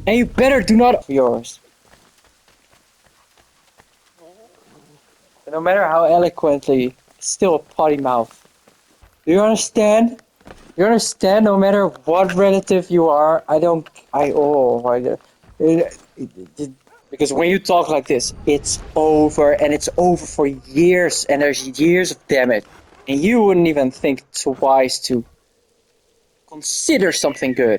And you better do not yours. No matter how eloquently, it's still a potty mouth. Do you understand? You understand? No matter what relative you are, because when you talk like this, it's over, and it's over for years, and there's years of damage, and you wouldn't even think twice to consider something good.